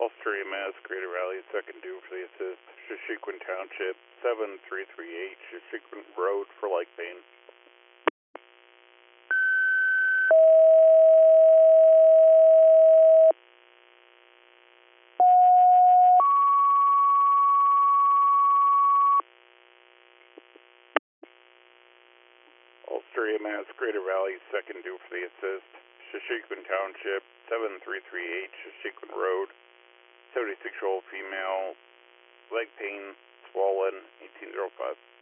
Australia, Mass, Greater Valley, second due for the assist. Shashequin Township, 7338, Shashequin Road for leg pain. Australia, Mass, Greater Valley, second due for the assist. Shashequin Township, 7338, Shashequin Road, 76-year-old female, leg pain, swollen, 1805.